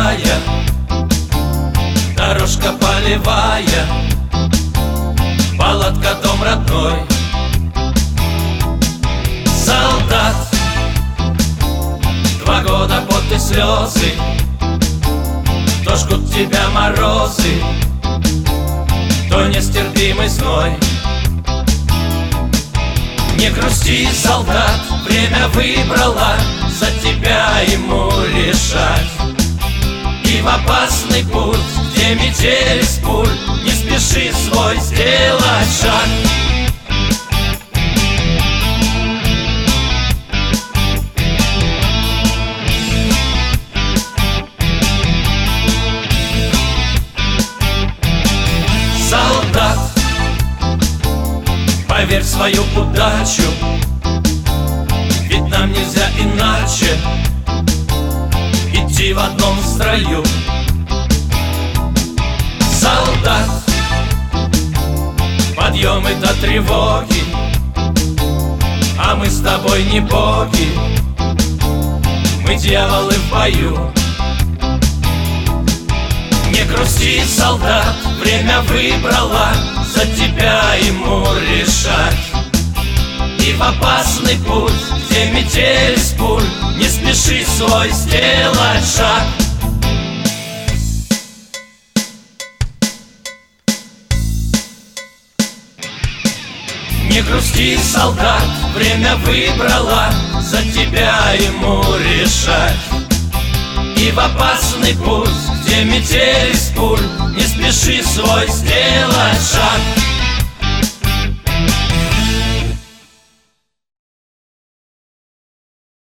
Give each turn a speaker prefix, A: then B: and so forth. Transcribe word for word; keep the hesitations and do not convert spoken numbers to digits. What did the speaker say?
A: пустая, дорожка полевая, палатка дом родной. Солдат, два года пот и слезы, то жгут тебя морозы, то нестерпимый зной. Не грусти, солдат, время выбрало за тебя ему решать. И в опасный путь, где метель из пуль, не спеши свой сделать шаг. Солдат, поверь в свою удачу, ведь нам нельзя иначе идти в одном строю. Солдат, подъемы до тревоги, а мы с тобой не боги, мы дьяволы в бою. Не грусти, солдат, время выбрало за тебя ему решать. И в опасный путь, где метель из пуль, не спеши свой сделать шаг. Не грусти, солдат, время выбрало за тебя ему решать. И в опасный путь, где метель из пуль, не спеши свой сделать шаг.